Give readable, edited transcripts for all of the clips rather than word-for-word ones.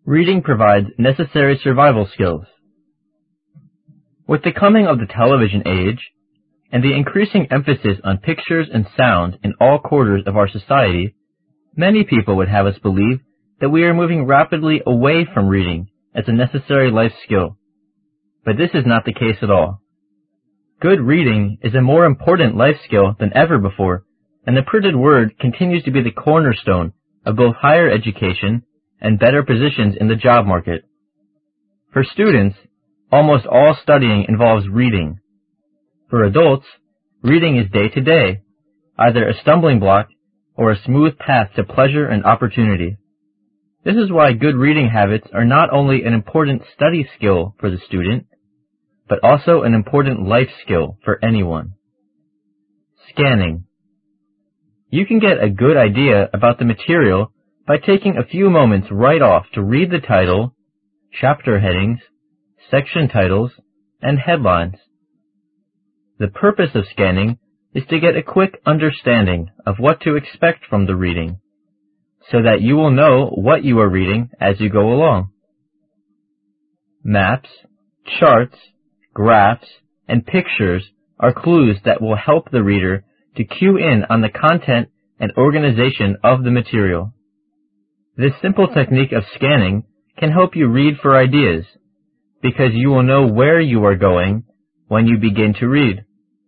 Reading provides necessary survival skills. With the coming of the television age, and the increasing emphasis on pictures and sound in all quarters of our society, many people would have us believe that we are moving rapidly away from reading as a necessary life skill. But this is not the case at all. Good reading is a more important life skill than ever before, and the printed word continues to be the cornerstone of both higher education and better positions in the job market. For students, almost all studying involves reading. For adults, reading is day to day, either a stumbling block or a smooth path to pleasure and opportunity. This is why good reading habits are not only an important study skill for the student, but also an important life skill for anyone. Scanning. You can get a good idea about the material by taking a few moments right off to read the title, chapter headings, section titles, and headlines. The purpose of scanning is to get a quick understanding of what to expect from the reading, so that you will know what you are reading as you go along. Maps, charts, graphs, and pictures are clues that will help the reader to cue in on the content and organization of the material. This simple technique of scanning can help you read for ideas, because you will know where you are going when you begin to read.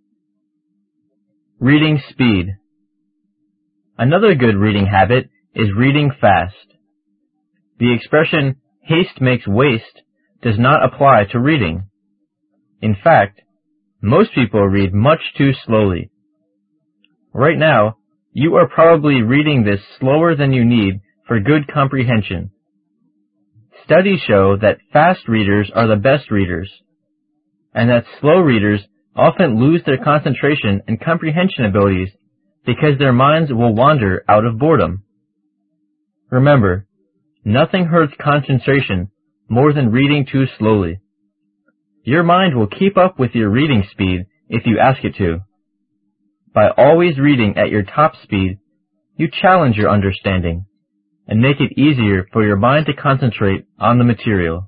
Reading speed. Another good reading habit is reading fast. The expression, haste makes waste, does not apply to reading. In fact, most people read much too slowly. Right now, you are probably reading this slower than you need for good comprehension. Studies show that fast readers are the best readers, and that slow readers often lose their concentration and comprehension abilities because their minds will wander out of boredom. Remember, nothing hurts concentration more than reading too slowly. Your mind will keep up with your reading speed if you ask it to. By always reading at your top speed, you challenge your understanding and make it easier for your mind to concentrate on the material.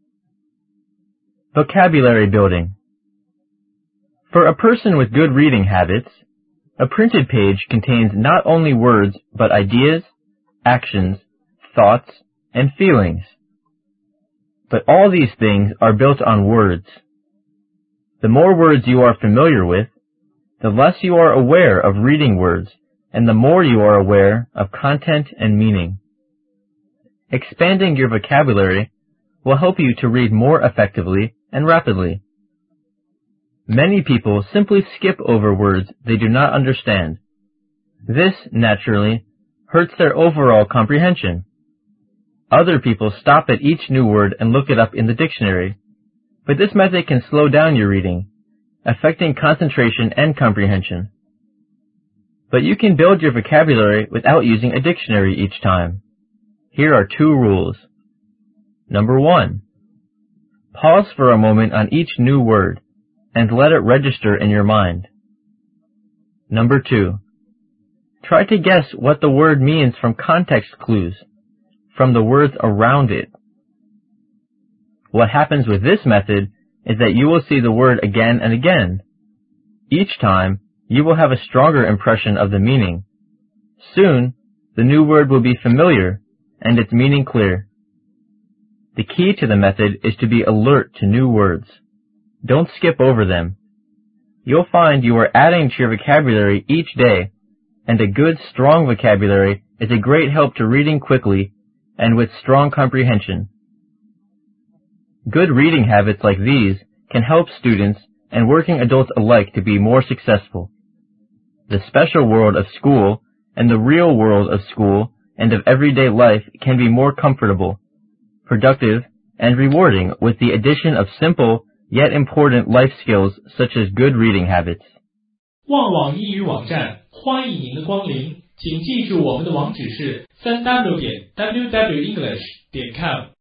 Vocabulary building. For a person with good reading habits, a printed page contains not only words but ideas, actions, thoughts, and feelings. But all these things are built on words. The more words you are familiar with, the less you are aware of reading words, and the more you are aware of content and meaning. Expanding your vocabulary will help you to read more effectively and rapidly. Many people simply skip over words they do not understand. This, naturally, hurts their overall comprehension. Other people stop at each new word and look it up in the dictionary, but this method can slow down your reading, affecting concentration and comprehension. But you can build your vocabulary without using a dictionary each time. Here are 2 rules. Number 1. Pause for a moment on each new word and let it register in your mind. Number 2. Try to guess what the word means from context clues, from the words around it. What happens with this method is that you will see the word again and again. Each time, you will have a stronger impression of the meaning. Soon, the new word will be familiar and its meaning clear. The key to the method is to be alert to new words. Don't skip over them. You'll find you are adding to your vocabulary each day, and a good, strong vocabulary is a great help to reading quickly and with strong comprehension. Good reading habits like these can help students and working adults alike to be more successful. The special world of school and the real world of school and of everyday life can be more comfortable, productive, and rewarding with the addition of simple yet important life skills such as good reading habits. 旺网英语网站欢迎您的光临，请记住我们的网址是 www.english.com